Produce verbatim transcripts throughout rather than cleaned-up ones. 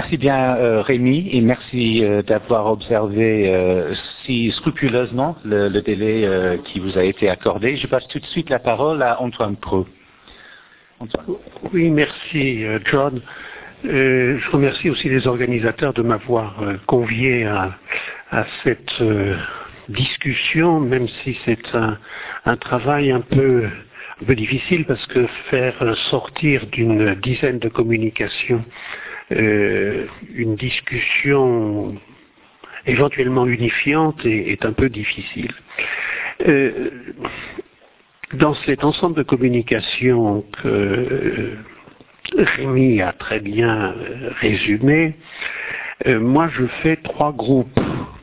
Merci bien euh, Rémi et merci euh, d'avoir observé euh, si scrupuleusement le, le délai euh, qui vous a été accordé. Je passe tout de suite la parole à Antoine Preux. Antoine. Oui, merci euh, John. Euh, je remercie aussi les organisateurs de m'avoir euh, convié à, à cette euh, discussion, même si c'est un, un travail un peu, un peu difficile parce que faire sortir d'une dizaine de communications euh, une discussion éventuellement unifiante est, est un peu difficile. Euh, dans cet ensemble de communications que euh, Rémi a très bien euh, résumé, euh, moi je fais trois groupes.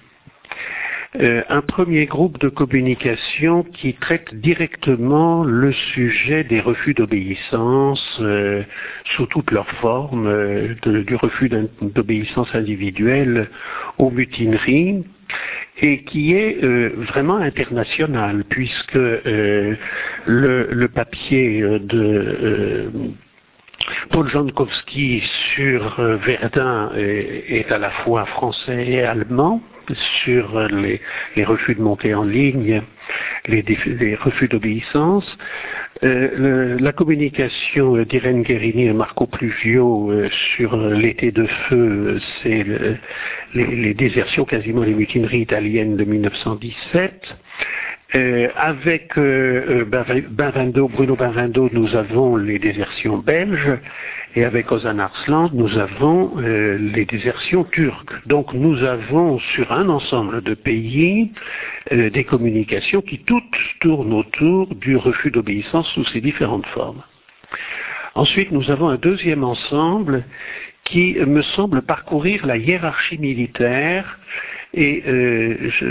Euh, un premier groupe de communication qui traite directement le sujet des refus d'obéissance euh, sous toutes leurs formes, euh, de, du refus d'obéissance individuelle aux mutineries, et qui est euh, vraiment international, puisque euh, le, le papier de euh, Paul Jankowski sur euh, Verdun est, est à la fois français et allemand, sur les, les refus de monter en ligne, les, les refus d'obéissance. Euh, le, la communication d'Irène Guérini et Marco Pluvio euh, sur l'été de feu, c'est le, les, les désertions, quasiment les mutineries italiennes de mille neuf cent dix-sept. Euh, avec euh, Benvendo, Bruno Benvendo, nous avons les désertions belges, et avec Ozan Arslan, nous avons euh, les désertions turques. Donc nous avons sur un ensemble de pays euh, des communications qui toutes tournent autour du refus d'obéissance sous ses différentes formes. Ensuite, nous avons un deuxième ensemble qui me semble parcourir la hiérarchie militaire, et euh, je...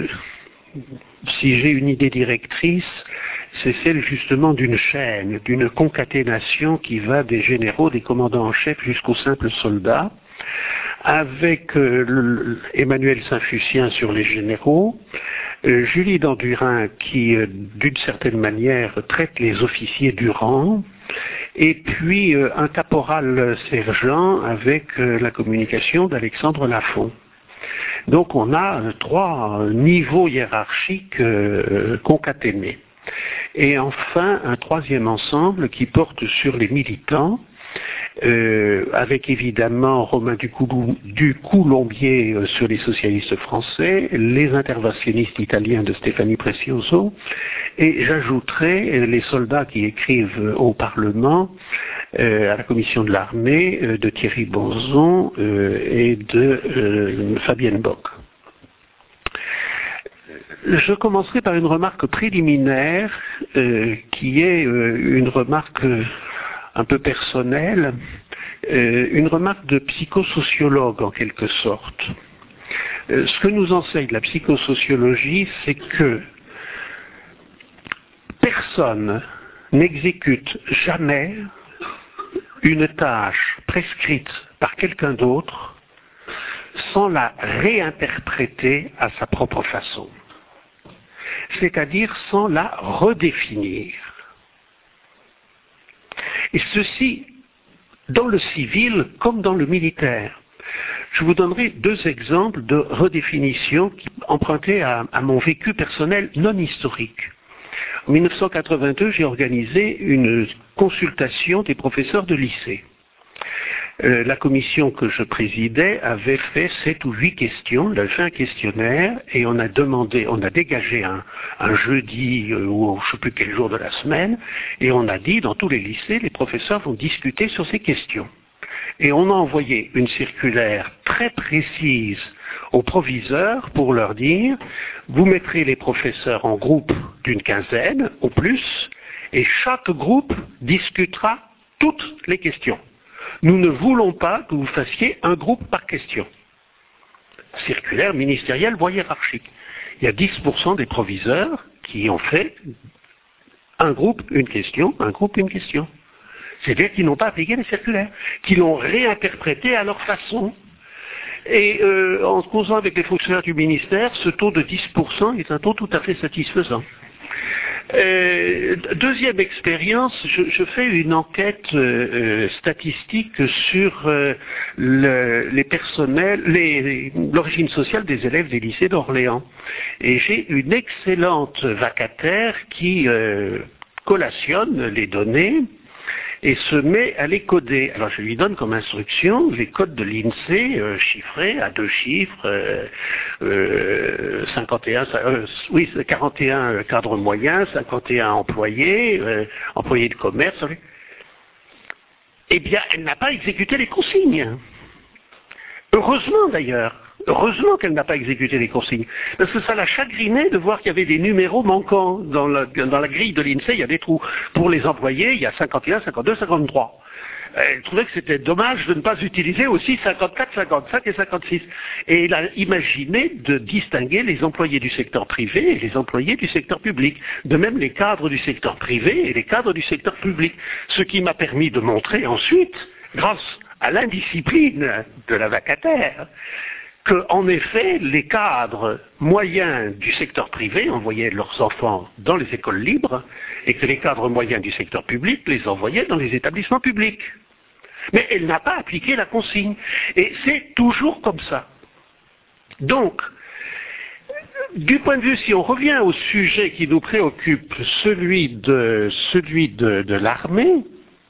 si j'ai une idée directrice, c'est celle justement d'une chaîne, d'une concaténation qui va des généraux, des commandants en chef jusqu'aux simples soldats, avec euh, le, Emmanuel Saint-Fucien sur les généraux, euh, Julie Dandurin qui, euh, d'une certaine manière, traite les officiers du rang, et puis euh, un caporal sergent avec euh, la communication d'Alexandre Lafont. Donc on a euh, trois niveaux hiérarchiques euh, concaténés. Et enfin, un troisième ensemble qui porte sur les militants, euh, avec évidemment Romain Ducoulou, Ducoulombier euh, sur les socialistes français, les interventionnistes italiens de Stéphanie Precioso, et j'ajouterai euh, les soldats qui écrivent au Parlement, euh, à la commission de l'armée, euh, de Thierry Bonzon euh, et de euh, Fabienne Bock. Je commencerai par une remarque préliminaire euh, qui est euh, une remarque euh, un peu personnelle, euh, une remarque de psychosociologue en quelque sorte. Euh, ce que nous enseigne la psychosociologie, c'est que personne n'exécute jamais une tâche prescrite par quelqu'un d'autre sans la réinterpréter à sa propre façon, c'est-à-dire sans la redéfinir. Et ceci dans le civil comme dans le militaire. Je vous donnerai deux exemples de redéfinition qui, empruntés à, à mon vécu personnel non historique. En mille neuf cent quatre-vingt-deux, j'ai organisé une consultation des professeurs de lycée. Euh, la commission que je présidais avait fait sept ou huit questions, elle a fait un questionnaire et on a demandé, on a dégagé un, un jeudi euh, ou je ne sais plus quel jour de la semaine et on a dit dans tous les lycées, les professeurs vont discuter sur ces questions. Et on a envoyé une circulaire très précise aux proviseurs pour leur dire, vous mettrez les professeurs en groupe d'une quinzaine au plus et chaque groupe discutera toutes les questions. Nous ne voulons pas que vous fassiez un groupe par question. Circulaire ministérielle, voie hiérarchique. Il y a dix pour cent des proviseurs qui ont fait un groupe, une question, un groupe, une question. C'est-à-dire qu'ils n'ont pas appliqué les circulaires, qu'ils l'ont réinterprété à leur façon. Et euh, en se causant avec les fonctionnaires du ministère, ce taux de dix pour cent est un taux tout à fait satisfaisant. Euh, deuxième expérience, je, je fais une enquête euh, statistique sur euh, le, les personnels, les, l'origine sociale des élèves des lycées d'Orléans. Et j'ai une excellente vacataire qui euh, collationne les données et se met à les coder. Alors je lui donne comme instruction les codes de l'INSEE euh, chiffrés à deux chiffres, euh, euh, cinquante et un, euh, oui, quarante et un cadres moyens, cinquante et un employés, euh, employés de commerce. Eh bien, elle n'a pas exécuté les consignes. Heureusement d'ailleurs. Heureusement qu'elle n'a pas exécuté les consignes, parce que ça l'a chagriné de voir qu'il y avait des numéros manquants. Dans la, dans la grille de l'INSEE, il y a des trous. Pour les employés, il y a cinquante et un, cinquante-deux, cinquante-trois. Elle trouvait que c'était dommage de ne pas utiliser aussi cinquante-quatre, cinquante-cinq et cinquante-six. Et elle a imaginé de distinguer les employés du secteur privé et les employés du secteur public. De même les cadres du secteur privé et les cadres du secteur public. Ce qui m'a permis de montrer ensuite, grâce à l'indiscipline de la vacataire, que, en effet, les cadres moyens du secteur privé envoyaient leurs enfants dans les écoles libres et que les cadres moyens du secteur public les envoyaient dans les établissements publics. Mais elle n'a pas appliqué la consigne. Et c'est toujours comme ça. Donc, du point de vue, si on revient au sujet qui nous préoccupe, celui de, celui de, de l'armée,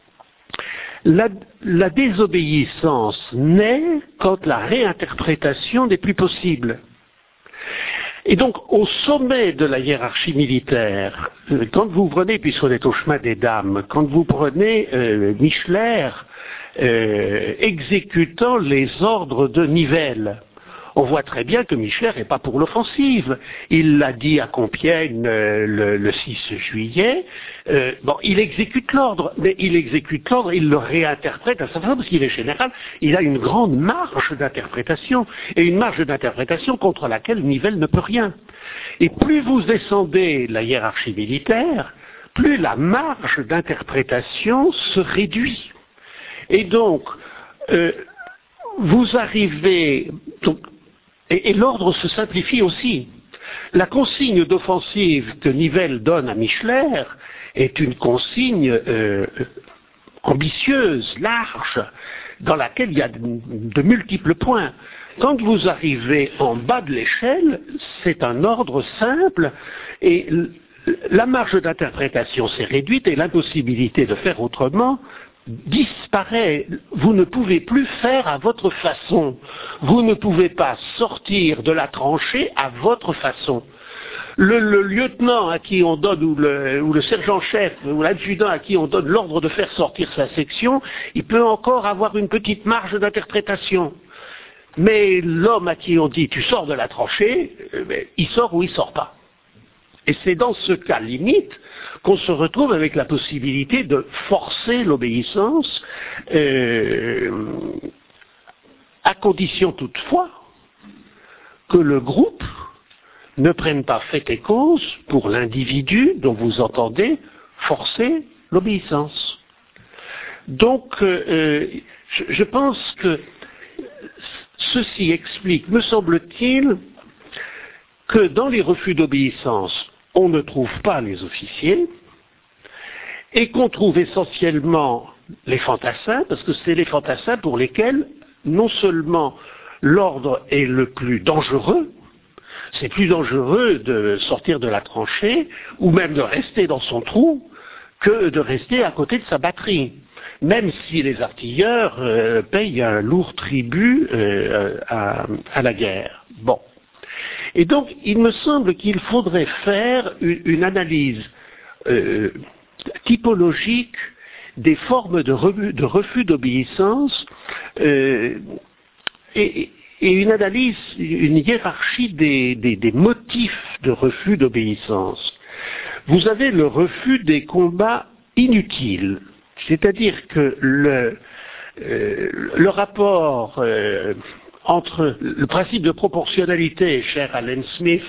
La, la désobéissance naît quand la réinterprétation n'est plus possible. Et donc, au sommet de la hiérarchie militaire, euh, quand vous prenez, puisqu'on est au chemin des dames, quand vous prenez euh, Micheler euh, exécutant les ordres de Nivelle, on voit très bien que Micheler n'est pas pour l'offensive. Il l'a dit à Compiègne euh, le, le six juillet. Euh, bon, il exécute l'ordre, mais il exécute l'ordre, il le réinterprète à sa façon, parce qu'il est général. Il a une grande marge d'interprétation, et une marge d'interprétation contre laquelle Nivelle ne peut rien. Et plus vous descendez la hiérarchie militaire, plus la marge d'interprétation se réduit. Et donc, euh, vous arrivez... Donc, Et, et l'ordre se simplifie aussi. La consigne d'offensive que Nivelle donne à Micheler est une consigne euh, ambitieuse, large, dans laquelle il y a de, de multiples points. Quand vous arrivez en bas de l'échelle, c'est un ordre simple et la marge d'interprétation s'est réduite et l'impossibilité de faire autrement disparaît. Vous ne pouvez plus faire à votre façon. Vous ne pouvez pas sortir de la tranchée à votre façon. Le, le lieutenant à qui on donne, ou le, ou le sergent-chef, ou l'adjudant à qui on donne l'ordre de faire sortir sa section, il peut encore avoir une petite marge d'interprétation. Mais l'homme à qui on dit « tu sors de la tranchée euh, », il sort ou il sort pas. Et c'est dans ce cas limite qu'on se retrouve avec la possibilité de forcer l'obéissance, euh, à condition toutefois que le groupe ne prenne pas fait et cause pour l'individu dont vous entendez forcer l'obéissance. Donc, euh, je, je pense que ceci explique, me semble-t-il, que dans les refus d'obéissance, on ne trouve pas les officiers, et qu'on trouve essentiellement les fantassins, parce que c'est les fantassins pour lesquels non seulement l'ordre est le plus dangereux, c'est plus dangereux de sortir de la tranchée, ou même de rester dans son trou, que de rester à côté de sa batterie, même si les artilleurs euh, payent un lourd tribut euh, à, à la guerre. Bon. Et donc, il me semble qu'il faudrait faire une, une analyse euh, typologique des formes de, re, de refus d'obéissance euh, et, et une analyse, une hiérarchie des, des, des motifs de refus d'obéissance. Vous avez le refus des combats inutiles, c'est-à-dire que le, euh, le rapport... Euh, entre le principe de proportionnalité, cher Allen Smith,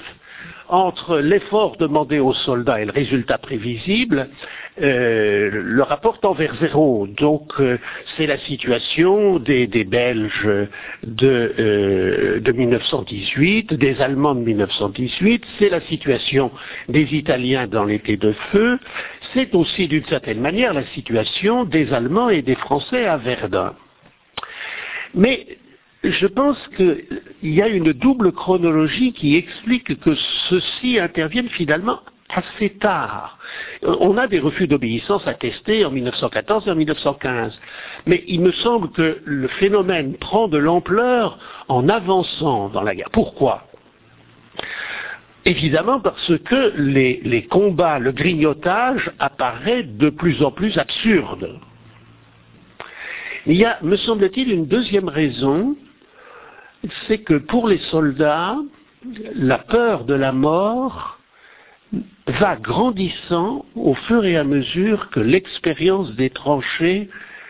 entre l'effort demandé aux soldats et le résultat prévisible, euh, le rapport tend vers zéro. Donc euh, c'est la situation des, des Belges de, euh, de mille neuf cent dix-huit, des Allemands de mille neuf cent dix-huit, c'est la situation des Italiens dans l'été de feu, c'est aussi d'une certaine manière la situation des Allemands et des Français à Verdun. Mais je pense qu'il y a une double chronologie qui explique que ceux-ci interviennent finalement assez tard. On a des refus d'obéissance attestés en mille neuf cent quatorze et en mille neuf cent quinze. Mais il me semble que le phénomène prend de l'ampleur en avançant dans la guerre. Pourquoi ? Évidemment parce que les, les combats, le grignotage apparaît de plus en plus absurde. Il y a, me semble-t-il, une deuxième raison, c'est que pour les soldats, la peur de la mort va grandissant au fur et à mesure que l'expérience des tranchées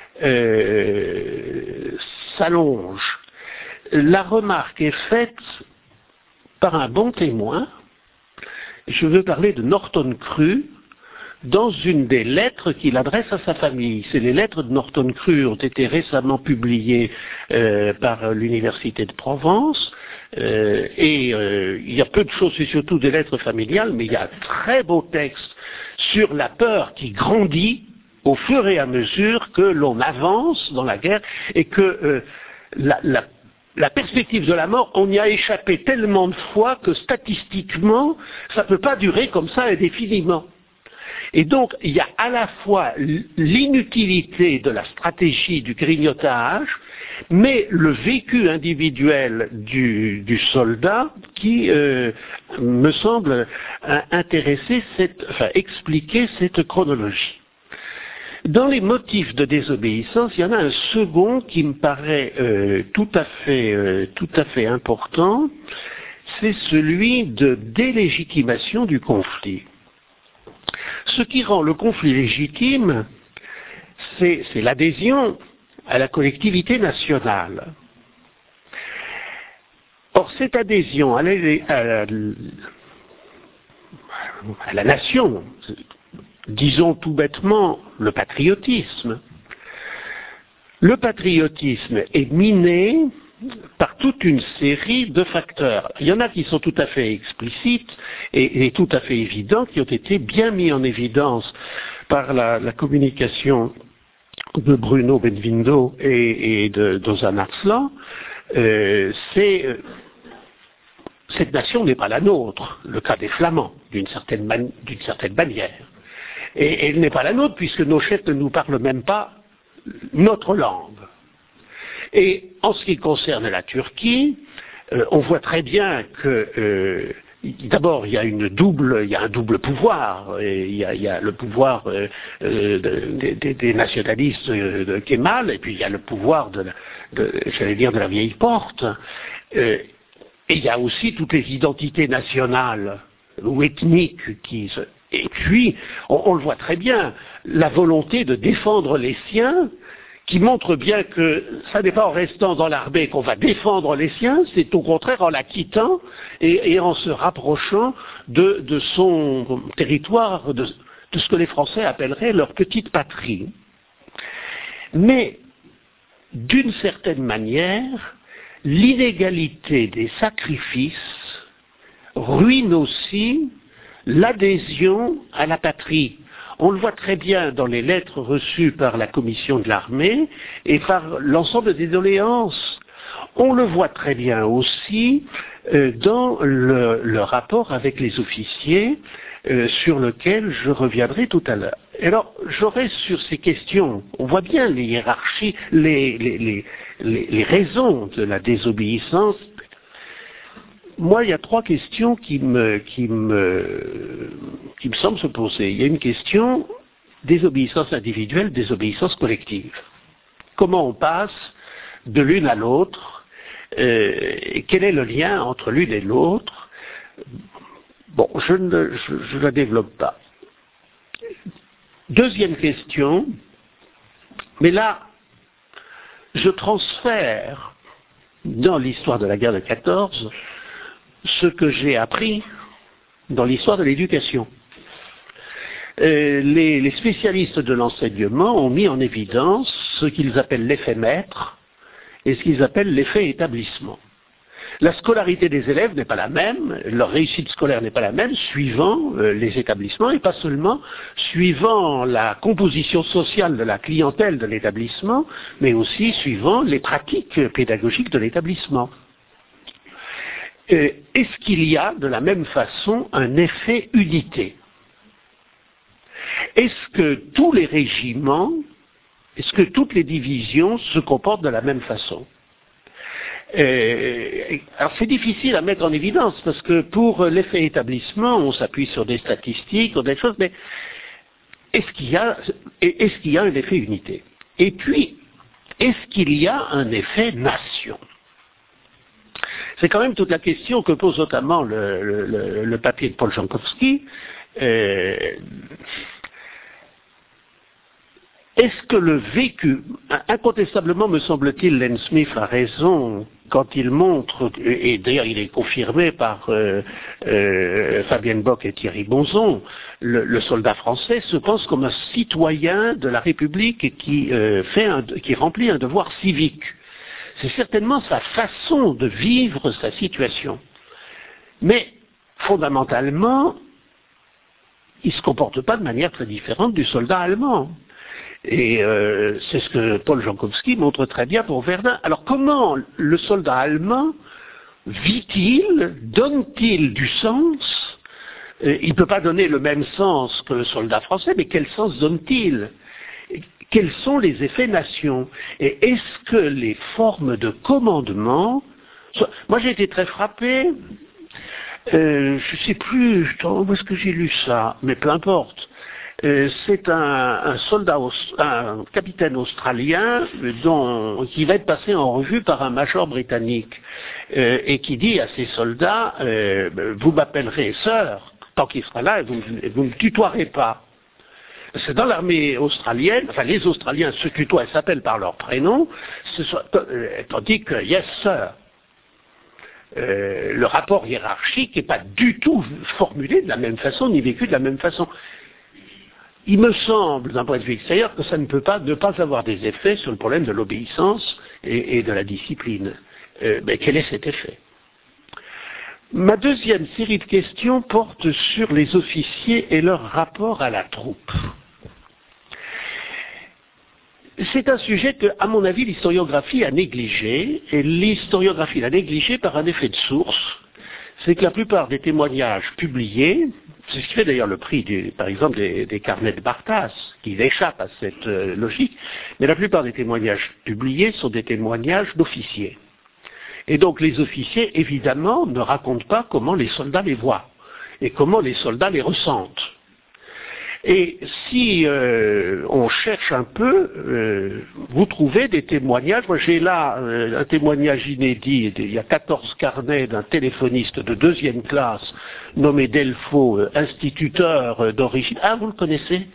euh, s'allonge. La remarque est faite par un bon témoin, je veux parler de Norton Crue, dans une des lettres qu'il adresse à sa famille. Ces les lettres de Norton Crue ont été récemment publiées euh, par l'Université de Provence, euh, et euh, il y a peu de choses, c'est surtout des lettres familiales, mais il y a un très beau texte sur la peur qui grandit au fur et à mesure que l'on avance dans la guerre, et que euh, la, la La perspective de la mort, on y a échappé tellement de fois que statistiquement, ça ne peut pas durer comme ça indéfiniment. Et donc, il y a à la fois l'inutilité de la stratégie du grignotage, mais le vécu individuel du, du soldat qui euh, me semble intéresser, cette, enfin, expliquer cette chronologie. Dans les motifs de désobéissance, il y en a un second qui me paraît euh, tout à fait, euh, tout à fait important, c'est celui de délégitimation du conflit. Ce qui rend le conflit légitime, c'est, c'est l'adhésion à la collectivité nationale. Or, cette adhésion à la, à la, à la nation, disons tout bêtement le patriotisme. Le patriotisme est miné par toute une série de facteurs. Il y en a qui sont tout à fait explicites et, et tout à fait évidents, qui ont été bien mis en évidence par la, la communication de Bruno Benvindo et, et de d'Ozan Arslan. Euh, c'est euh, cette nation n'est pas la nôtre, le cas des Flamands, d'une certaine, man, d'une certaine manière. Et elle n'est pas la nôtre puisque nos chefs ne nous parlent même pas notre langue. Et en ce qui concerne la Turquie, euh, on voit très bien que euh, d'abord il y a une double, il y a un double pouvoir. Et il, y a, il y a le pouvoir euh, euh, de, de, des nationalistes de Kemal, et puis il y a le pouvoir de, de j'allais dire de la vieille porte. Euh, et il y a aussi toutes les identités nationales ou ethniques qui se Et puis, on, on le voit très bien, la volonté de défendre les siens, qui montre bien que ça n'est pas en restant dans l'armée qu'on va défendre les siens, c'est au contraire en la quittant et, et en se rapprochant de, de son territoire, de, de ce que les Français appelleraient leur petite patrie. Mais, d'une certaine manière, l'inégalité des sacrifices ruine aussi l'adhésion à la patrie. On le voit très bien dans les lettres reçues par la commission de l'armée et par l'ensemble des doléances. On le voit très bien aussi euh, dans le, le rapport avec les officiers euh, sur lequel je reviendrai tout à l'heure. Alors, j'aurai sur ces questions, on voit bien les hiérarchies, les, les, les, les, les raisons de la désobéissance. Moi, il y a trois questions qui me, qui me, qui me semblent se poser. Il y a une question désobéissance individuelle, désobéissance collective. Comment on passe de l'une à l'autre euh, et quel est le lien entre l'une et l'autre? Bon, je ne je, je la développe pas. Deuxième question, mais là, je transfère dans l'histoire de la guerre de quatorze ce que j'ai appris dans l'histoire de l'éducation. Euh, les, les spécialistes de l'enseignement ont mis en évidence ce qu'ils appellent l'effet maître et ce qu'ils appellent l'effet établissement. La scolarité des élèves n'est pas la même, leur réussite scolaire n'est pas la même, suivant euh, les établissements, et pas seulement suivant la composition sociale de la clientèle de l'établissement, mais aussi suivant les pratiques pédagogiques de l'établissement. Euh, est-ce qu'il y a de la même façon un effet unité? Est-ce que tous les régiments, est-ce que toutes les divisions se comportent de la même façon? Euh, alors c'est difficile à mettre en évidence parce que pour l'effet établissement, on s'appuie sur des statistiques ou des choses, mais est-ce qu'il y a, est-ce qu'il y a un effet unité? Et puis, est-ce qu'il y a un effet nation? C'est quand même toute la question que pose notamment le, le, le papier de Paul Jankowski. Euh, Est-ce que le vécu, incontestablement me semble-t-il, Len Smith a raison quand il montre, et d'ailleurs il est confirmé par euh, euh, Fabienne Bock et Thierry Bonzon, le, le soldat français se pense comme un citoyen de la République qui, euh, fait un, qui remplit un devoir civique. C'est certainement sa façon de vivre sa situation. Mais fondamentalement, il ne se comporte pas de manière très différente du soldat allemand. Et euh, c'est ce que Paul Jankowski montre très bien pour Verdun. Alors comment le soldat allemand vit-il, donne-t-il du sens? euh, Il ne peut pas donner le même sens que le soldat français, mais quel sens donne-t-il? Quels sont les effets nation? Et est-ce que les formes de commandement... Moi j'ai été très frappé, euh, je ne sais plus où est-ce que j'ai lu ça, mais peu importe. Euh, c'est un, un soldat, un capitaine australien dont, qui va être passé en revue par un major britannique euh, et qui dit à ses soldats euh, vous m'appellerez sœur tant qu'il sera là et vous ne me tutoierez pas. C'est dans l'armée australienne, enfin les Australiens se tutoient et s'appellent par leur prénom, tandis que yes sir. Euh, le rapport hiérarchique n'est pas du tout formulé de la même façon ni vécu de la même façon. Il me semble, d'un point de vue extérieur, que ça ne peut pas ne pas avoir des effets sur le problème de l'obéissance et, et de la discipline. Euh, mais quel est cet effet? Ma deuxième série de questions porte sur les officiers et leur rapport à la troupe. C'est un sujet que, à mon avis, l'historiographie a négligé, et l'historiographie l'a négligé par un effet de source. C'est que la plupart des témoignages publiés, c'est ce qui fait d'ailleurs le prix, du, par exemple, des, des carnets de Barthas, qui échappent à cette euh, logique, mais la plupart des témoignages publiés sont des témoignages d'officiers. Et donc les officiers, évidemment, ne racontent pas comment les soldats les voient, et comment les soldats les ressentent. Et si euh, on cherche un peu, euh, vous trouvez des témoignages. Moi j'ai là euh, un témoignage inédit, il y a quatorze carnets d'un téléphoniste de deuxième classe nommé Delfaux, euh, instituteur euh, d'origine. Ah, vous le connaissez?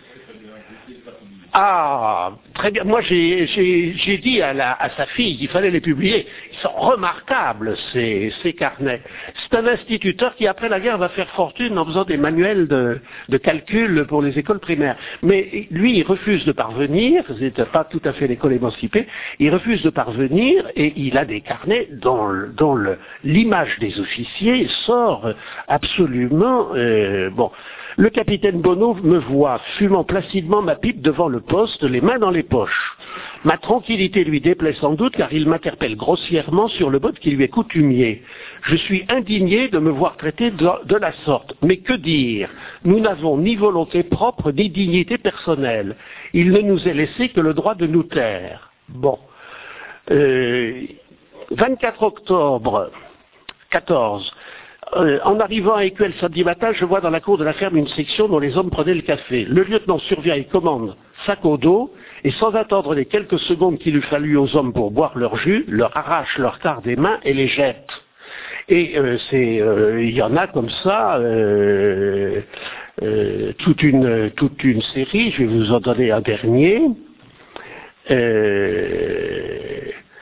Ah, très bien. Moi, j'ai, j'ai, j'ai dit à, la, à sa fille qu'il fallait les publier. Ils sont remarquables, ces, ces carnets. C'est un instituteur qui, après la guerre, va faire fortune en faisant des manuels de, de calcul pour les écoles primaires. Mais lui, il refuse de parvenir, c'est pas tout à fait l'école émancipée, il refuse de parvenir et il a des carnets dont, dont le, l'image des officiers sort absolument... Euh, bon. Le capitaine Bonneau me voit fumant placidement ma pipe devant le poste, les mains dans les poches. Ma tranquillité lui déplaît sans doute car il m'interpelle grossièrement sur le mode qui lui est coutumier. Je suis indigné de me voir traité de, de la sorte. Mais que dire? Nous n'avons ni volonté propre ni dignité personnelle. Il ne nous est laissé que le droit de nous taire. Bon. Euh, vingt-quatre octobre quatorze. Euh, en arrivant à Écuelle samedi matin, je vois dans la cour de la ferme une section dont les hommes prenaient le café. Le lieutenant survient et commande sac au dos, et sans attendre les quelques secondes qu'il eût fallu aux hommes pour boire leur jus, leur arrache leur quart des mains et les jette. Et euh, c'est, euh, il y en a comme ça euh, euh, toute une toute une série. Je vais vous en donner un dernier. Euh,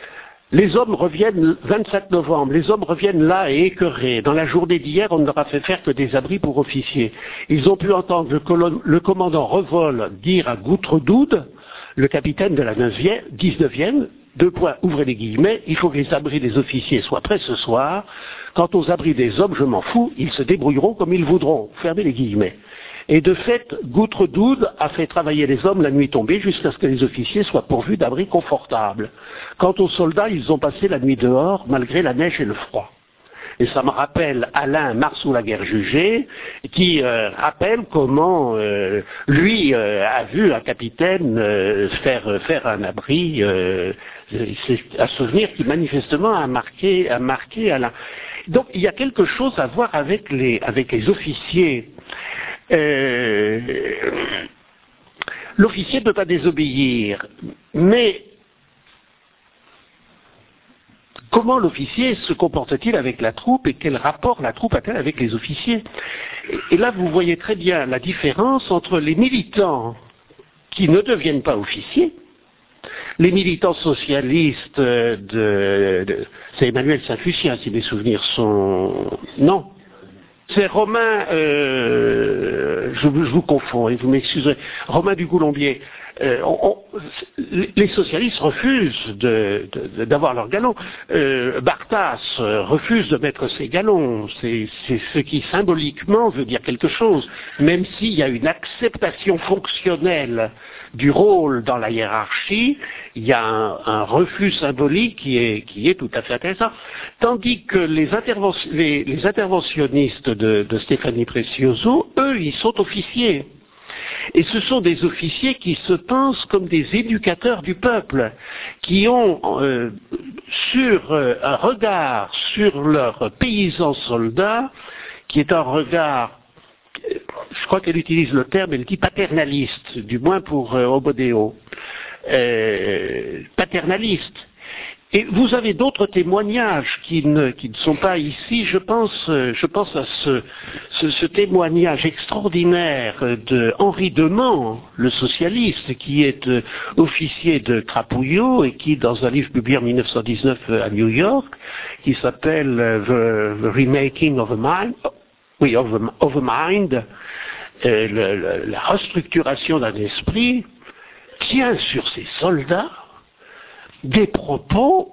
Les hommes reviennent le vingt-sept novembre, les hommes reviennent là et écœurés. Dans la journée d'hier, on ne leur a fait faire que des abris pour officiers. Ils ont pu entendre le, colon, le commandant Revol dire à Goutredoud, le capitaine de la dix-neuvième, deux points, ouvrez les guillemets, il faut que les abris des officiers soient prêts ce soir. Quant aux abris des hommes, je m'en fous, ils se débrouilleront comme ils voudront. Fermez les guillemets. Et de fait, Goutredoud a fait travailler les hommes la nuit tombée jusqu'à ce que les officiers soient pourvus d'abris confortables. Quant aux soldats, ils ont passé la nuit dehors malgré la neige et le froid. Et ça me rappelle Alain Marceau la guerre jugée, qui euh, rappelle comment euh, lui euh, a vu un capitaine euh, faire faire un abri. Euh, c'est un souvenir qui manifestement a marqué a marqué Alain. Donc il y a quelque chose à voir avec les avec les officiers. Euh, l'officier ne peut pas désobéir, mais comment l'officier se comporte-t-il avec la troupe et quel rapport la troupe a-t-elle avec les officiers? Et là, vous voyez très bien la différence entre les militants qui ne deviennent pas officiers, les militants socialistes de... de c'est Emmanuel Saint-Lucien, si mes souvenirs sont... Non. C'est Romain, euh, je, je vous confonds et vous m'excuserez, Romain du Coulombier. Euh, on, on, les socialistes refusent de, de, d'avoir leurs galons. Euh, Barthas refuse de mettre ses galons. C'est, c'est ce qui symboliquement veut dire quelque chose, même s'il y a une acceptation fonctionnelle du rôle dans la hiérarchie, il y a un, un refus symbolique qui est, qui est tout à fait intéressant. Tandis que les, intervention, les, les interventionnistes de, de Stéphanie Precioso, eux, ils sont officiers. Et ce sont des officiers qui se pensent comme des éducateurs du peuple, qui ont euh, sur euh, un regard sur leurs paysans soldats, qui est un regard, je crois qu'elle utilise le terme, elle dit paternaliste, du moins pour euh, Obodeo, euh, paternaliste. Et vous avez d'autres témoignages qui ne, qui ne sont pas ici. Je pense, je pense à ce, ce, ce témoignage extraordinaire de Henri Demand, le socialiste, qui est euh, officier de Crapouillot et qui, dans un livre publié en mille neuf cent dix-neuf à New York, qui s'appelle euh, The, The Remaking of a Mind, oui, of a, of a Mind, euh, le, le, la restructuration d'un esprit, tient sur ses soldats des propos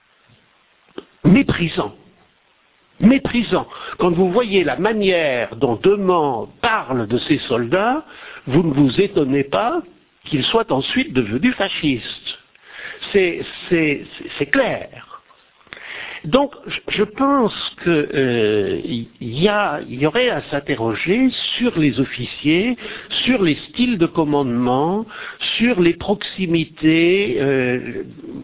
méprisants. Méprisants. Quand vous voyez la manière dont Demand parle de ses soldats, vous ne vous étonnez pas qu'ils soient ensuite devenus fascistes. C'est, c'est, c'est clair. Donc, je pense qu'il euh, y, a, y aurait à s'interroger sur les officiers, sur les styles de commandement, sur les proximités. Euh,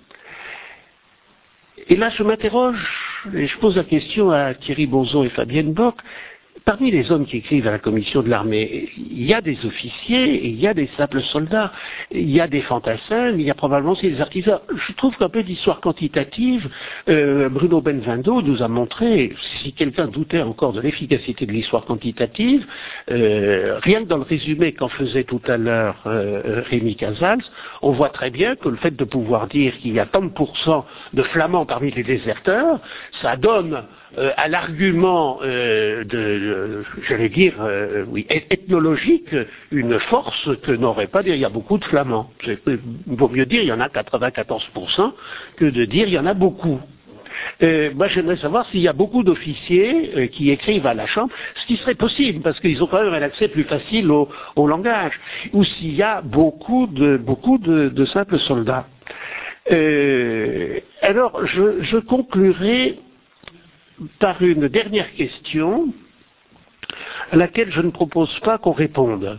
et là, je m'interroge, et je pose la question à Thierry Bonzon et Fabienne Bock. Parmi les hommes qui écrivent à la commission de l'armée, il y a des officiers et il y a des simples soldats. Il y a des fantassins, mais il y a probablement aussi des artisans. Je trouve qu'un peu d'histoire quantitative, euh, Bruno Benvendo nous a montré, si quelqu'un doutait encore de l'efficacité de l'histoire quantitative, euh, rien que dans le résumé qu'en faisait tout à l'heure euh, Rémi Casals, on voit très bien que le fait de pouvoir dire qu'il y a tant de pourcents de flamands parmi les déserteurs, ça donne euh, à l'argument euh, de, de, j'allais dire, euh, oui, ethnologique, une force que n'aurait pas dire il y a beaucoup de flamands. Il vaut mieux dire il y en a quatre-vingt-quatorze pour cent que de dire il y en a beaucoup. Euh, moi j'aimerais savoir s'il y a beaucoup d'officiers euh, qui écrivent à la Chambre, ce qui serait possible parce qu'ils ont quand même un accès plus facile au, au langage, ou s'il y a beaucoup de, beaucoup de, de simples soldats. Euh, alors je, je conclurai par une dernière question à laquelle je ne propose pas qu'on réponde.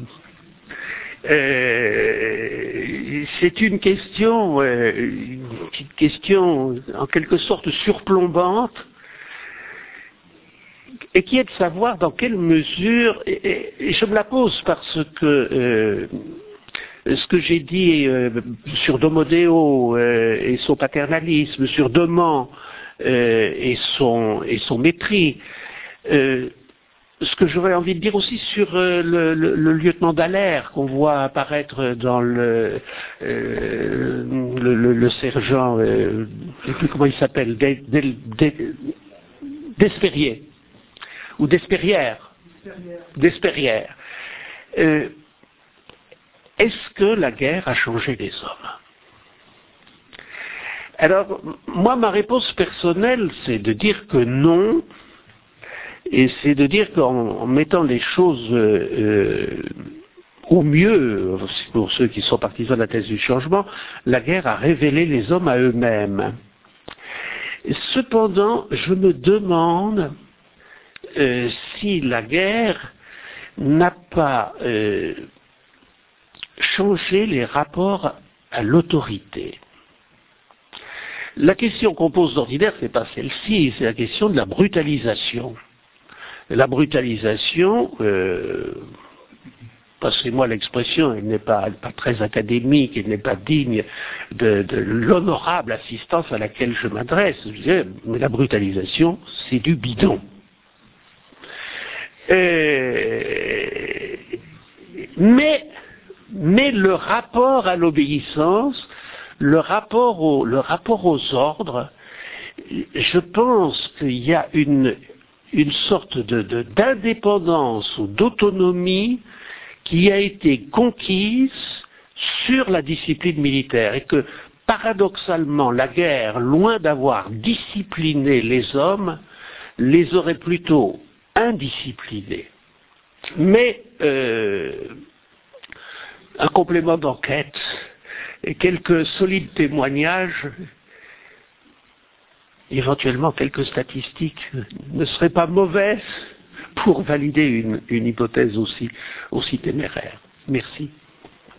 Euh, c'est une question, euh, une petite question en quelque sorte surplombante, et qui est de savoir dans quelle mesure, et, et je me la pose parce que euh, ce que j'ai dit euh, sur Domodéo euh, et son paternalisme, sur Demand euh, et son et son mépris, euh, ce que j'aurais envie de dire aussi sur euh, le, le, le lieutenant Dallaire qu'on voit apparaître dans le, euh, le, le, le sergent, euh, je ne sais plus comment il s'appelle, Despérier, ou Despérière, Despérière. Euh, est-ce que la guerre a changé les hommes? Alors, moi, ma réponse personnelle, c'est de dire que non, et c'est de dire qu'en en mettant les choses euh, au mieux, pour ceux qui sont partisans de la thèse du changement, la guerre a révélé les hommes à eux-mêmes. Cependant, je me demande euh, si la guerre n'a pas euh, changé les rapports à l'autorité. La question qu'on pose d'ordinaire, c'est pas celle-ci, c'est la question de la brutalisation. La brutalisation, euh, passez-moi l'expression, elle n'est pas, pas très académique, elle n'est pas digne de, de l'honorable assistance à laquelle je m'adresse. Je disais, mais la brutalisation, c'est du bidon. Euh, mais, mais le rapport à l'obéissance, le rapport, au, le rapport aux ordres, je pense qu'il y a une, une sorte de, de, d'indépendance ou d'autonomie qui a été conquise sur la discipline militaire et que, paradoxalement, la guerre, loin d'avoir discipliné les hommes, les aurait plutôt indisciplinés. Mais euh, un complément d'enquête et quelques solides témoignages, éventuellement quelques statistiques, ne seraient pas mauvaises pour valider une, une hypothèse aussi, aussi téméraire. Merci.